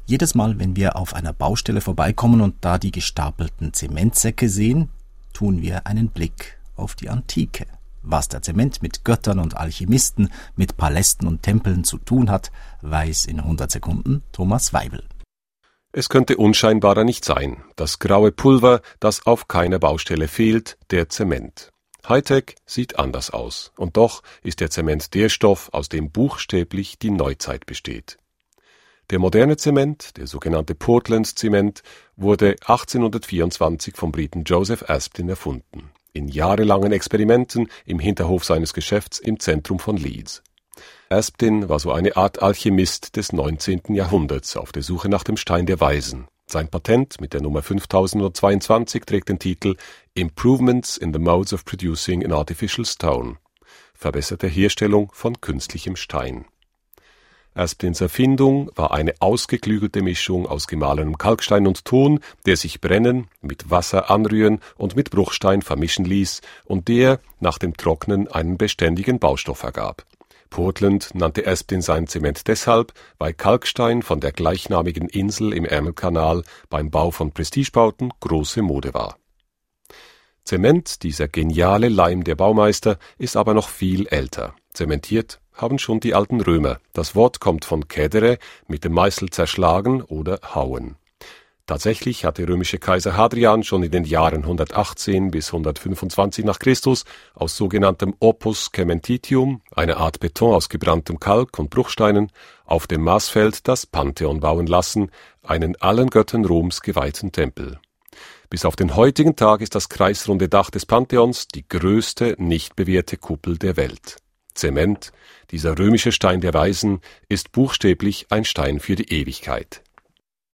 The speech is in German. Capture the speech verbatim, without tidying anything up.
Jedes Mal, wenn wir auf einer Baustelle vorbeikommen und da die gestapelten Zementsäcke sehen, tun wir einen Blick auf die Antike. Was der Zement mit Göttern und Alchemisten, mit Palästen und Tempeln zu tun hat, weiß in hundert Sekunden Thomas Weibel. Es könnte unscheinbarer nicht sein. Das graue Pulver, das auf keiner Baustelle fehlt, der Zement. Hightech sieht anders aus. Und doch ist der Zement der Stoff, aus dem buchstäblich die Neuzeit besteht. Der moderne Zement, der sogenannte Portland-Zement, wurde achtzehnhundertvierundzwanzig vom Briten Joseph Aspdin erfunden. In jahrelangen Experimenten im Hinterhof seines Geschäfts im Zentrum von Leeds. Aspdin war so eine Art Alchemist des neunzehnten Jahrhunderts auf der Suche nach dem Stein der Weisen. Sein Patent mit der Nummer fünftausendzweiundzwanzig trägt den Titel Improvements in the Modes of Producing an Artificial Stone. Verbesserte Herstellung von künstlichem Stein. Aspdins Erfindung war eine ausgeklügelte Mischung aus gemahlenem Kalkstein und Ton, der sich brennen, mit Wasser anrühren und mit Bruchstein vermischen ließ und der nach dem Trocknen einen beständigen Baustoff ergab. Portland nannte Aspdin seinen Zement deshalb, weil Kalkstein von der gleichnamigen Insel im Ärmelkanal beim Bau von Prestigebauten große Mode war. Zement, dieser geniale Leim der Baumeister, ist aber noch viel älter. Zementiert haben schon die alten Römer. Das Wort kommt von cedere, mit dem Meißel zerschlagen oder hauen. Tatsächlich hat der römische Kaiser Hadrian schon in den Jahren hundertachtzehn bis hundertfünfundzwanzig nach Christus aus sogenanntem Opus Cementitium, einer Art Beton aus gebranntem Kalk und Bruchsteinen, auf dem Marsfeld das Pantheon bauen lassen, einen allen Göttern Roms geweihten Tempel. Bis auf den heutigen Tag ist das kreisrunde Dach des Pantheons die größte nicht bewehrte Kuppel der Welt. Zement, dieser römische Stein der Weisen, ist buchstäblich ein Stein für die Ewigkeit.